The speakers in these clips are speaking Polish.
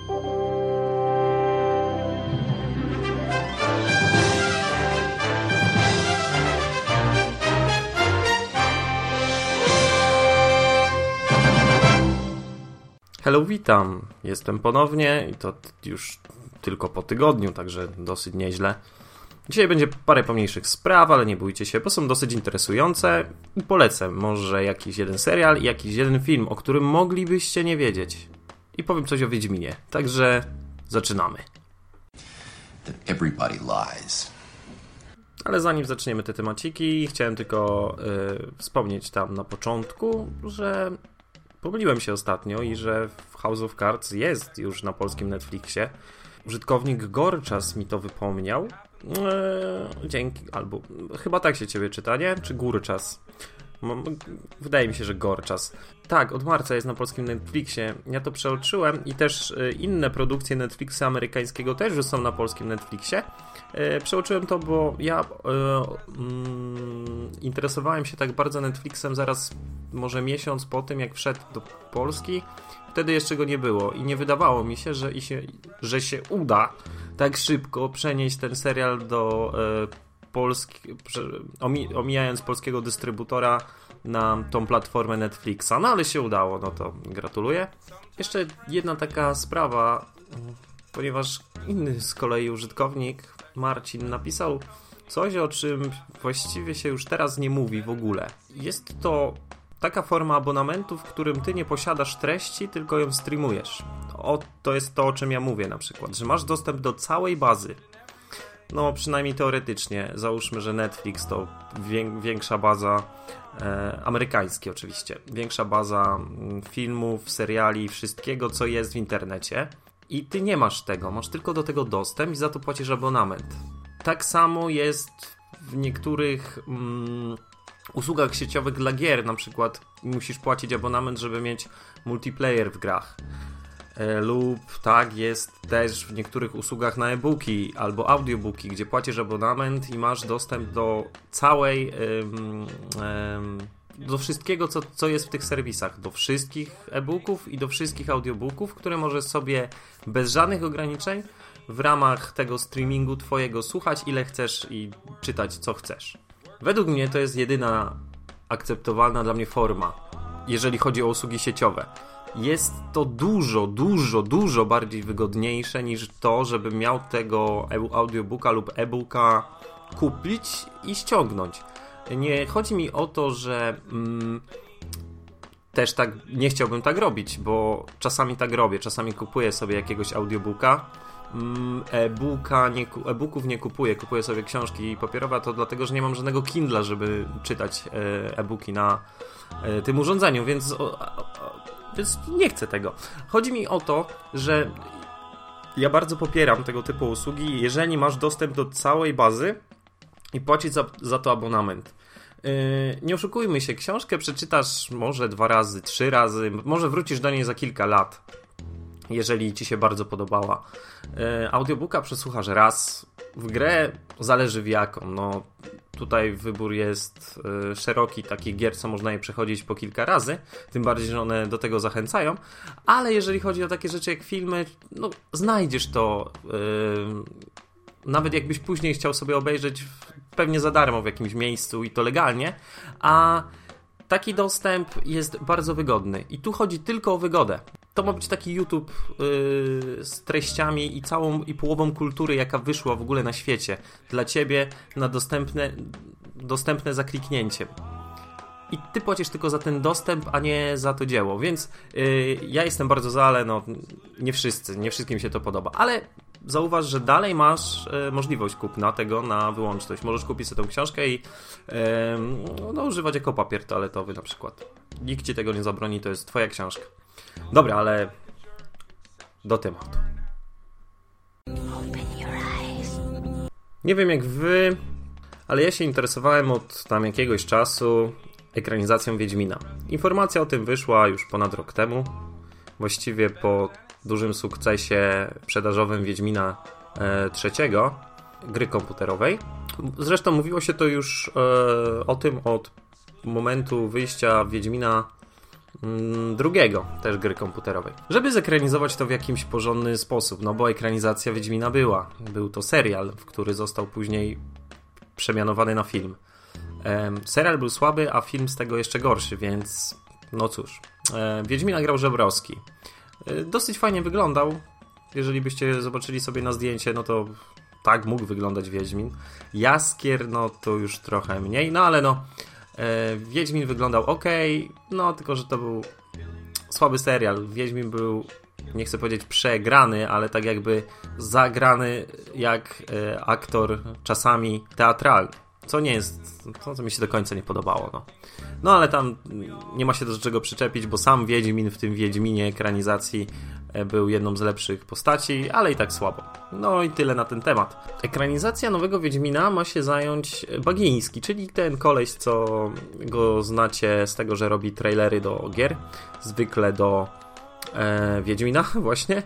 Hello, witam. Jestem ponownie i to już tylko po tygodniu, także dosyć nieźle. Dzisiaj będzie parę pomniejszych spraw, ale nie bójcie się, bo są dosyć interesujące i polecę może jakiś jeden serial i jakiś jeden film, o którym moglibyście nie wiedzieć. I powiem coś o Wiedźminie, także zaczynamy. Everybody lies. Ale zanim zaczniemy te temaciki, chciałem tylko wspomnieć tam na początku, że pomyliłem się ostatnio i że House of Cards jest już na polskim Netflixie. Użytkownik Gorczas mi to wypomniał. Dzięki, albo chyba tak się ciebie czyta, nie? Czy Górczas? Wydaje mi się, że Gorczas. Tak, od marca jest na polskim Netflixie. Ja to przeoczyłem i też inne produkcje Netflixa amerykańskiego też już są na polskim Netflixie. Przeoczyłem to, bo ja interesowałem się tak bardzo Netflixem zaraz może miesiąc po tym, jak wszedł do Polski. Wtedy jeszcze go nie było i nie wydawało mi się, że się uda tak szybko przenieść ten serial do Polski, omijając polskiego dystrybutora na tą platformę Netflixa. No ale się udało, no to gratuluję. Jeszcze jedna taka sprawa, ponieważ inny z kolei użytkownik, Marcin, napisał coś, o czym właściwie się już teraz nie mówi w ogóle. Jest to taka forma abonamentu, w którym ty nie posiadasz treści, tylko ją streamujesz. To jest to, o czym ja mówię na przykład, że masz dostęp do całej bazy. No przynajmniej teoretycznie. Załóżmy, że Netflix to większa baza, amerykański oczywiście, większa baza filmów, seriali, wszystkiego, co jest w internecie. I ty nie masz tego, masz tylko do tego dostęp i za to płacisz abonament. Tak samo jest w niektórych usługach sieciowych dla gier, na przykład musisz płacić abonament, żeby mieć multiplayer w grach. Lub tak jest też w niektórych usługach na e-booki albo audiobooki, gdzie płacisz abonament i masz dostęp do całej do wszystkiego, co jest w tych serwisach, do wszystkich e-booków i do wszystkich audiobooków, które możesz sobie bez żadnych ograniczeń w ramach tego streamingu twojego słuchać ile chcesz i czytać co chcesz. Według mnie to jest jedyna akceptowalna dla mnie forma, jeżeli chodzi o usługi sieciowe. Jest to dużo bardziej wygodniejsze niż to, żebym miał tego audiobooka lub e-booka kupić i ściągnąć. Nie chodzi mi o to, że też tak nie chciałbym tak robić, bo czasami tak robię. Czasami kupuję sobie jakiegoś audiobooka, e-booków nie kupuję. Kupuję sobie książki papierowe, a to dlatego, że nie mam żadnego Kindla, żeby czytać e-booki na tym urządzeniu, więc nie chcę tego. Chodzi mi o to, że ja bardzo popieram tego typu usługi, jeżeli masz dostęp do całej bazy i płacić za to abonament. Nie oszukujmy się, książkę przeczytasz może 2 razy, 3 razy, może wrócisz do niej za kilka lat, jeżeli ci się bardzo podobała. Audiobooka przesłuchasz raz, w grę zależy w jaką. No, tutaj wybór jest szeroki, takich gier, co można je przechodzić po kilka razy, tym bardziej, że one do tego zachęcają, ale jeżeli chodzi o takie rzeczy jak filmy, no znajdziesz to, nawet jakbyś później chciał sobie obejrzeć pewnie za darmo w jakimś miejscu i to legalnie, a taki dostęp jest bardzo wygodny i tu chodzi tylko o wygodę. To ma być taki YouTube z treściami i połową kultury, jaka wyszła w ogóle na świecie dla ciebie na dostępne za kliknięciem. I ty płacisz tylko za ten dostęp, a nie za to dzieło, więc ja jestem bardzo za, ale no nie wszystkim się to podoba, ale zauważ, że dalej masz możliwość kupna tego na wyłączność. Możesz kupić sobie tą książkę i używać jako papier toaletowy na przykład. Nikt ci tego nie zabroni, to jest twoja książka. Dobra, ale do tematu. Nie wiem jak wy, ale ja się interesowałem od tam jakiegoś czasu ekranizacją Wiedźmina. Informacja o tym wyszła już ponad rok temu. Właściwie po dużym sukcesie sprzedażowym Wiedźmina III, gry komputerowej. Zresztą mówiło się to już o tym od momentu wyjścia Wiedźmina drugiego, też gry komputerowej. Żeby zekranizować to w jakimś porządny sposób, no bo ekranizacja Wiedźmina była. Był to serial, który został później przemianowany na film. Serial był słaby, a film z tego jeszcze gorszy, więc no cóż. Wiedźmina grał Żebrowski. Dosyć fajnie wyglądał. Jeżeli byście zobaczyli sobie na zdjęcie, no to tak mógł wyglądać Wiedźmin. Jaskier, no to już trochę mniej, no ale no Wiedźmin wyglądał ok, no tylko, że to był słaby serial. Wiedźmin był, nie chcę powiedzieć przegrany, ale tak jakby zagrany jak aktor czasami teatralny. Co nie jest, co mi się do końca nie podobało. No ale tam nie ma się do czego przyczepić, bo sam Wiedźmin w tym Wiedźminie ekranizacji był jedną z lepszych postaci, ale i tak słabo. No i tyle na ten temat. Ekranizacja nowego Wiedźmina ma się zająć Bagiński, czyli ten koleś, co go znacie z tego, że robi trailery do gier, zwykle do Wiedźmina właśnie.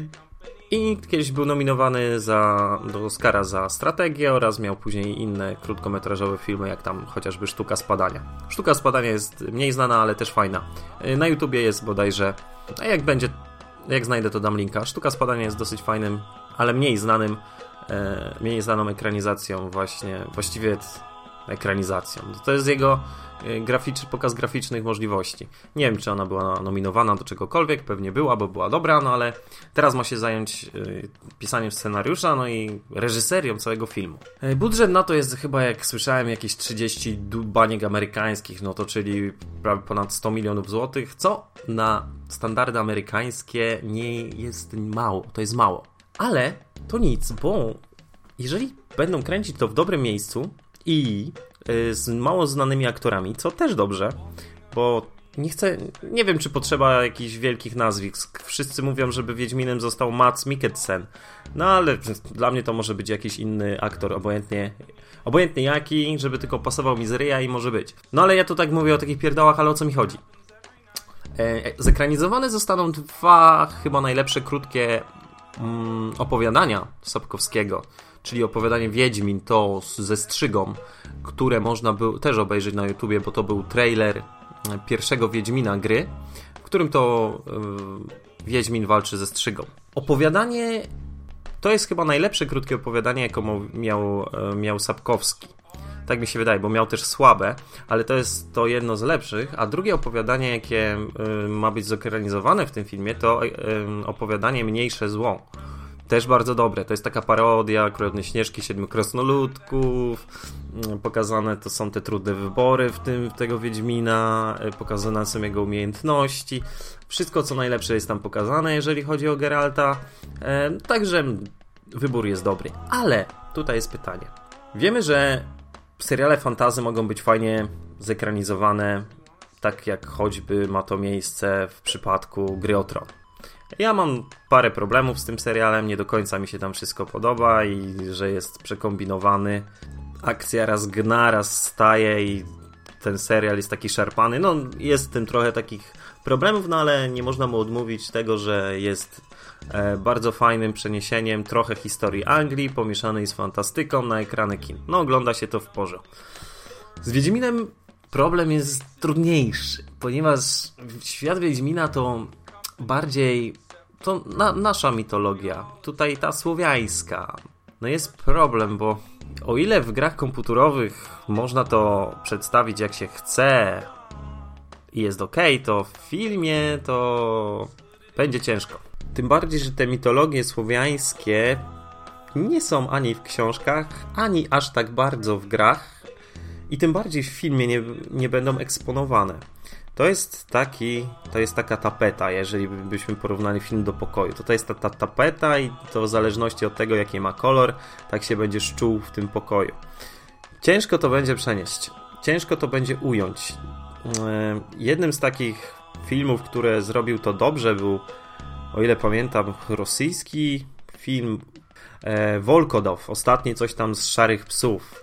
I kiedyś był nominowany do Oscara za strategię oraz miał później inne krótkometrażowe filmy, jak tam chociażby Sztuka Spadania. Sztuka Spadania jest mniej znana, ale też fajna. Na YouTubie jest bodajże, a jak znajdę, to dam linka. Sztuka Spadania jest dosyć fajnym, ale mniej znaną ekranizacją właściwie ekranizacją. To jest jego pokaz graficznych możliwości. Nie wiem, czy ona była nominowana do czegokolwiek, pewnie była, bo była dobra, no ale teraz ma się zająć pisaniem scenariusza, no i reżyserią całego filmu. Budżet na to jest chyba, jak słyszałem, jakieś 30 baniek amerykańskich, no to czyli prawie ponad 100 milionów złotych, co na standardy amerykańskie nie jest mało, to jest mało. Ale to nic, bo jeżeli będą kręcić to w dobrym miejscu i z mało znanymi aktorami, co też dobrze, bo nie wiem, czy potrzeba jakichś wielkich nazwisk. Wszyscy mówią, żeby Wiedźminem został Mads Mikkelsen, no ale dla mnie to może być jakiś inny aktor, obojętnie jaki, żeby tylko pasował mi z ryja i może być. No ale ja tu tak mówię o takich pierdołach, ale o co mi chodzi? Zekranizowane zostaną 2 chyba najlepsze krótkie opowiadania Sapkowskiego, czyli opowiadanie Wiedźmin, to ze strzygą, które można było też obejrzeć na YouTubie, bo to był trailer pierwszego Wiedźmina gry, w którym to Wiedźmin walczy ze strzygą. Opowiadanie to jest chyba najlepsze krótkie opowiadanie, jakie miał Sapkowski. Tak mi się wydaje, bo miał też słabe, ale to jest to jedno z lepszych, a drugie opowiadanie, jakie ma być zekranizowane w tym filmie, to opowiadanie Mniejsze Zło. Też bardzo dobre. To jest taka parodia Królewnej Śnieżki, 7 krasnoludków. Pokazane to są te trudne wybory tego Wiedźmina. Pokazane są jego umiejętności. Wszystko, co najlepsze jest tam pokazane, jeżeli chodzi o Geralta. Także wybór jest dobry. Ale tutaj jest pytanie. Wiemy, że seriale fantasy mogą być fajnie zekranizowane, tak jak choćby ma to miejsce w przypadku Gry o Tron. Ja mam parę problemów z tym serialem, nie do końca mi się tam wszystko podoba i że jest przekombinowany. Akcja raz gna, raz staje i ten serial jest taki szarpany. No jest w tym trochę takich problemów, no ale nie można mu odmówić tego, że jest bardzo fajnym przeniesieniem trochę historii Anglii pomieszanej z fantastyką na ekrany kin. No ogląda się to w porządku. Z Wiedźminem problem jest trudniejszy, ponieważ świat Wiedźmina to bardziej to nasza mitologia, tutaj ta słowiańska. No jest problem, bo o ile w grach komputerowych można to przedstawić jak się chce i jest okej, to w filmie to będzie ciężko. Tym bardziej, że te mitologie słowiańskie nie są ani w książkach, ani aż tak bardzo w grach i tym bardziej w filmie nie będą eksponowane. To jest taka tapeta, jeżeli byśmy porównali film do pokoju. To jest ta tapeta i to w zależności od tego, jaki ma kolor, tak się będziesz czuł w tym pokoju. Ciężko to będzie przenieść. Ciężko to będzie ująć. Jednym z takich filmów, które zrobił to dobrze, był, o ile pamiętam, rosyjski film Wolkodow. Ostatni coś tam z Szarych Psów.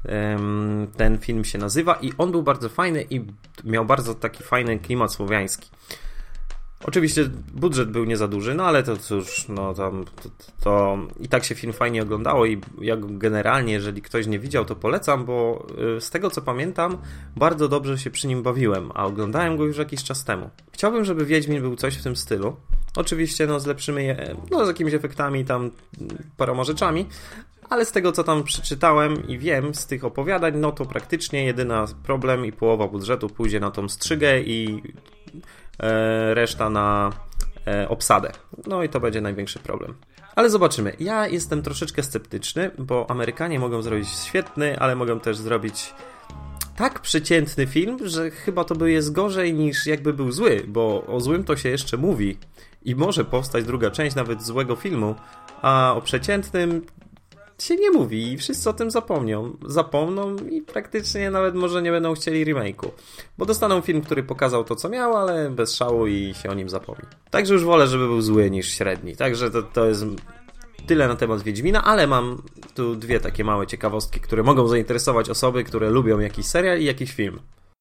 Ten film się nazywa i on był bardzo fajny i miał bardzo taki fajny klimat słowiański. Oczywiście budżet był nie za duży, no ale to cóż, no tam to i tak się film fajnie oglądało i ja generalnie, jeżeli ktoś nie widział, to polecam, bo z tego co pamiętam, bardzo dobrze się przy nim bawiłem, a oglądałem go już jakiś czas temu. Chciałbym, żeby Wiedźmin był coś w tym stylu. Oczywiście no z lepszymi, no z jakimiś efektami tam, paroma rzeczami, ale z tego co tam przeczytałem i wiem z tych opowiadań, no to praktycznie jedyna problem i połowa budżetu pójdzie na tą strzygę i reszta na obsadę. No i to będzie największy problem. Ale zobaczymy. Ja jestem troszeczkę sceptyczny, bo Amerykanie mogą zrobić świetny, ale mogą też zrobić tak przeciętny film, że chyba to by jest gorzej niż jakby był zły, bo o złym to się jeszcze mówi i może powstać druga część nawet złego filmu, a o przeciętnym się nie mówi i wszyscy o tym zapomną i praktycznie nawet może nie będą chcieli remake'u, bo dostaną film, który pokazał to co miał, ale bez szału i się o nim zapomni. Także już wolę, żeby był zły niż średni, także to jest tyle na temat Wiedźmina, ale mam tu dwie takie małe ciekawostki, które mogą zainteresować osoby, które lubią jakiś serial i jakiś film.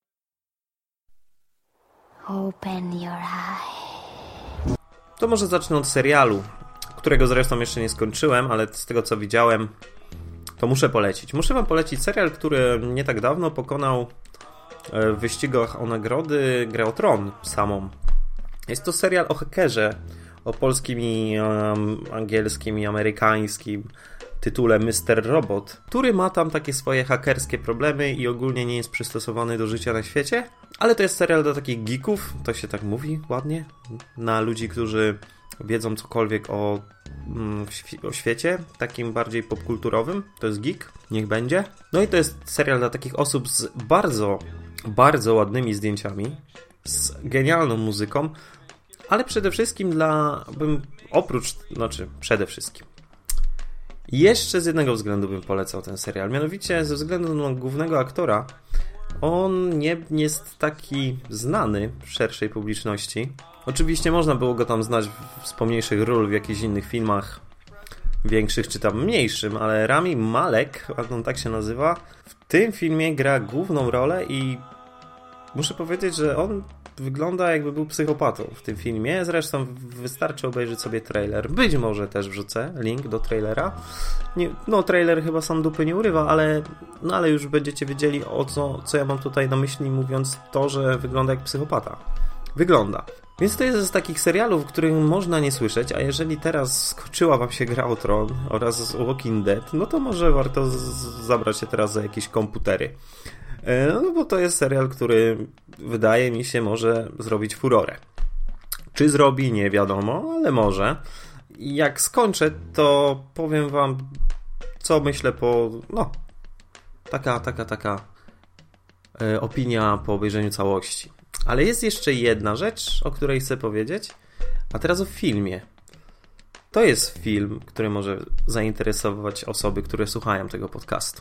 Open your eyes. To może zacznę od serialu, którego zresztą jeszcze nie skończyłem, ale z tego co widziałem, to muszę polecić. Muszę wam polecić serial, który nie tak dawno pokonał w wyścigach o nagrody Grę o Tron samą. Jest to serial o hakerze, o polskim i angielskim i amerykańskim tytule Mr. Robot, który ma tam takie swoje hakerskie problemy i ogólnie nie jest przystosowany do życia na świecie, ale to jest serial dla takich geeków, to się tak mówi ładnie, na ludzi, którzy wiedzą cokolwiek o świecie, takim bardziej popkulturowym, to jest geek, niech będzie. No i to jest serial dla takich osób z bardzo, bardzo ładnymi zdjęciami, z genialną muzyką, ale przede wszystkim przede wszystkim. Jeszcze z jednego względu bym polecał ten serial, mianowicie ze względu na głównego aktora. On nie jest taki znany w szerszej publiczności. Oczywiście można było go tam znać z pomniejszych ról w jakichś innych filmach, większych czy tam mniejszym, ale Rami Malek, on tak się nazywa, w tym filmie gra główną rolę i muszę powiedzieć, że on wygląda jakby był psychopatą w tym filmie. Zresztą wystarczy obejrzeć sobie trailer. Być może też wrzucę link do trailera. Trailer chyba sam dupy nie urywa, ale już będziecie wiedzieli o co ja mam tutaj na myśli, mówiąc to, że wygląda jak psychopata. Wygląda. Więc to jest z takich serialów, których można nie słyszeć, a jeżeli teraz skończyła wam się Gra o Tron oraz Walking Dead, no to może warto zabrać się teraz za jakieś komputery. No bo to jest serial, który wydaje mi się może zrobić furorę. Czy zrobi, nie wiadomo, ale może. I jak skończę, to powiem wam, co myślę taka opinia po obejrzeniu całości. Ale jest jeszcze jedna rzecz, o której chcę powiedzieć, a teraz o filmie. To jest film, który może zainteresować osoby, które słuchają tego podcastu.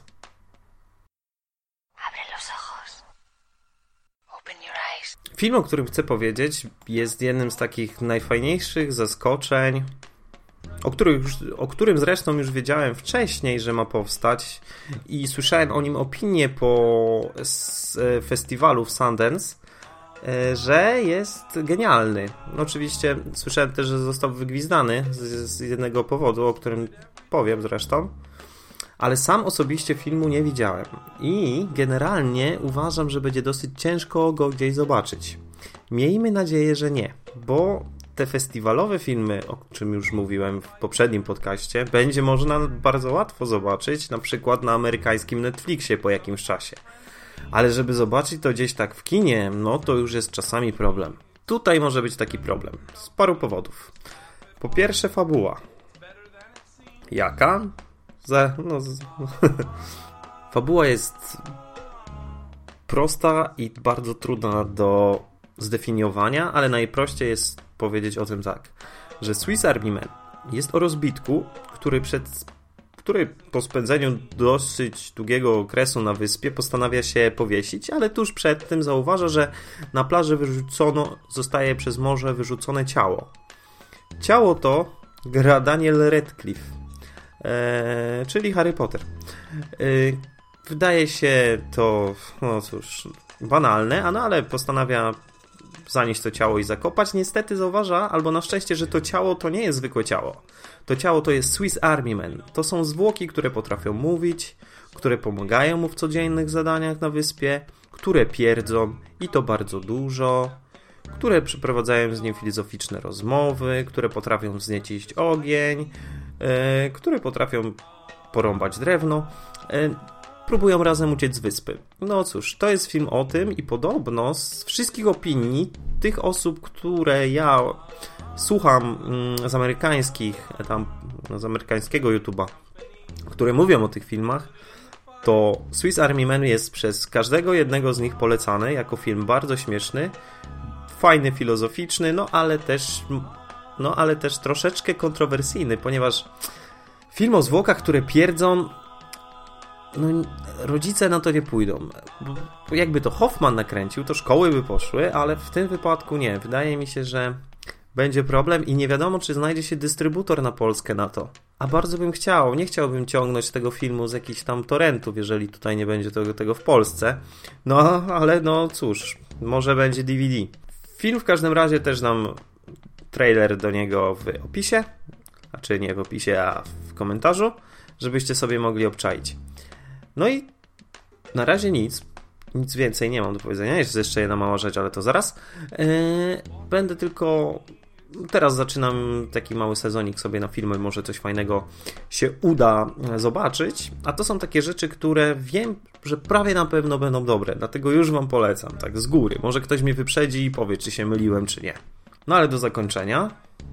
Film, o którym chcę powiedzieć, jest jednym z takich najfajniejszych zaskoczeń, o którym zresztą już wiedziałem wcześniej, że ma powstać i słyszałem o nim opinię po festiwalu w Sundance, że jest genialny. Oczywiście słyszałem też, że został wygwizdany z jednego powodu, o którym powiem zresztą, ale sam osobiście filmu nie widziałem i generalnie uważam, że będzie dosyć ciężko go gdzieś zobaczyć. Miejmy nadzieję, że nie, bo te festiwalowe filmy, o czym już mówiłem w poprzednim podcaście, będzie można bardzo łatwo zobaczyć, na przykład na amerykańskim Netflixie po jakimś czasie. Ale żeby zobaczyć to gdzieś tak w kinie, no to już jest czasami problem. Tutaj może być taki problem z paru powodów. Po pierwsze fabuła. Jaka? Fabuła jest prosta i bardzo trudna do zdefiniowania, ale najprościej jest powiedzieć o tym tak, że Swiss Army Man jest o rozbitku, który po spędzeniu dosyć długiego okresu na wyspie postanawia się powiesić, ale tuż przed tym zauważa, że na plaży zostaje przez morze wyrzucone ciało. Ciało to gra Daniel Radcliffe, czyli Harry Potter. Wydaje się to, banalne, ale postanawia zanieść to ciało i zakopać. Niestety zauważa, albo na szczęście, że to ciało to nie jest zwykłe ciało. To ciało to jest Swiss Army Man. To są zwłoki, które potrafią mówić, które pomagają mu w codziennych zadaniach na wyspie, które pierdzą i to bardzo dużo, które przeprowadzają z nim filozoficzne rozmowy, które potrafią wzniecić ogień, które potrafią porąbać drewno, próbują razem uciec z wyspy. No cóż, to jest film o tym i podobno z wszystkich opinii tych osób, które ja słucham z amerykańskiego YouTube'a, które mówią o tych filmach, to Swiss Army Man jest przez każdego jednego z nich polecany jako film bardzo śmieszny, fajny, filozoficzny, no ale też troszeczkę kontrowersyjny, ponieważ film o zwłokach, które pierdzą, no rodzice na to nie pójdą. Bo jakby to Hoffman nakręcił, to szkoły by poszły, ale w tym wypadku nie. Wydaje mi się, że będzie problem i nie wiadomo, czy znajdzie się dystrybutor na Polskę na to. A bardzo bym chciał. Nie chciałbym ciągnąć tego filmu z jakichś tam torrentów, jeżeli tutaj nie będzie tego w Polsce. No, ale no cóż, może będzie DVD. Film w każdym razie też dam trailer do niego w opisie. Znaczy nie w opisie, a w komentarzu, żebyście sobie mogli obczaić. No i na razie nic więcej nie mam do powiedzenia. Jest jeszcze jedna mała rzecz, ale to zaraz. Będę tylko... Teraz zaczynam taki mały sezonik sobie na filmy, może coś fajnego się uda zobaczyć. A to są takie rzeczy, które wiem, że prawie na pewno będą dobre. Dlatego już wam polecam, tak z góry. Może ktoś mnie wyprzedzi i powie, czy się myliłem, czy nie. No ale do zakończenia...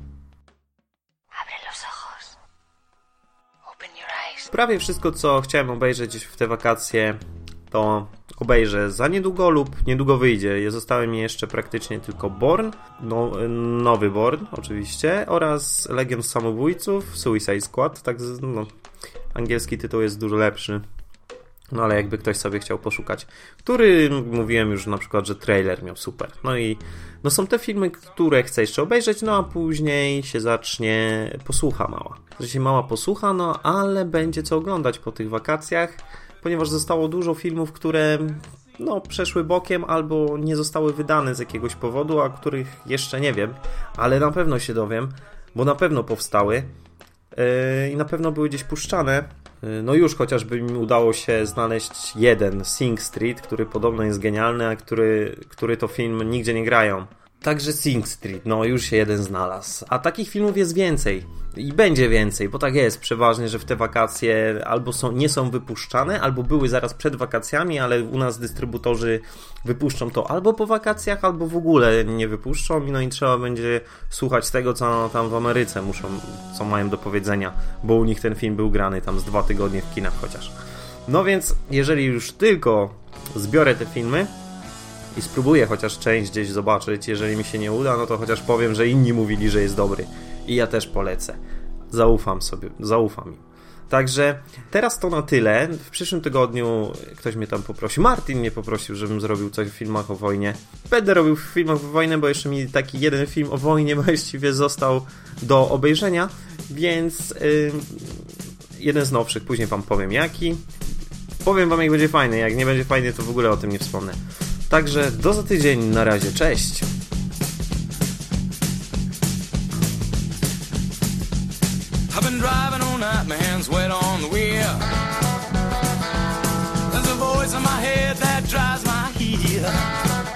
Prawie wszystko, co chciałem obejrzeć w te wakacje, to obejrzę za niedługo lub niedługo wyjdzie. Zostały mi jeszcze praktycznie tylko Bourne, nowy Bourne oczywiście, oraz Legion Samobójców, Suicide Squad, tak, no, angielski tytuł jest dużo lepszy. No ale jakby ktoś sobie chciał poszukać, który mówiłem już na przykład, że trailer miał super. No i no są te filmy, które chcę jeszcze obejrzeć, no a później się zacznie posłucha mała. Mała posłucha, no ale będzie co oglądać po tych wakacjach, ponieważ zostało dużo filmów, które no przeszły bokiem albo nie zostały wydane z jakiegoś powodu, a których jeszcze nie wiem, ale na pewno się dowiem, bo na pewno powstały i na pewno były gdzieś puszczane. No już chociażby mi udało się znaleźć jeden, Sing Street, który podobno jest genialny, a który to film nigdzie nie grają. Także Sing Street, no już się jeden znalazł. A takich filmów jest więcej. I będzie więcej, bo tak jest przeważnie, że w te wakacje albo nie są wypuszczane, albo były zaraz przed wakacjami, ale u nas dystrybutorzy wypuszczą to albo po wakacjach, albo w ogóle nie wypuszczą. No i trzeba będzie słuchać tego, co tam w Ameryce co mają do powiedzenia, bo u nich ten film był grany tam z 2 tygodnie w kinach chociaż. No więc, jeżeli już tylko zbiorę te filmy i spróbuję chociaż część gdzieś zobaczyć, jeżeli mi się nie uda, no to chociaż powiem, że inni mówili, że jest dobry. I ja też polecę. Zaufam im. Także teraz to na tyle. W przyszłym tygodniu ktoś mnie tam poprosił. Martin mnie poprosił, żebym zrobił coś w filmach o wojnie. Będę robił w filmach o wojnie, bo jeszcze mi taki jeden film o wojnie właściwie został do obejrzenia, więc jeden z nowszych, później wam powiem jaki. Powiem wam, jak będzie fajny. Jak nie będzie fajny, to w ogóle o tym nie wspomnę. Także do za tydzień. Na razie. Cześć! I've been driving all night, my hands wet on the wheel. There's a voice in my head that drives my heel.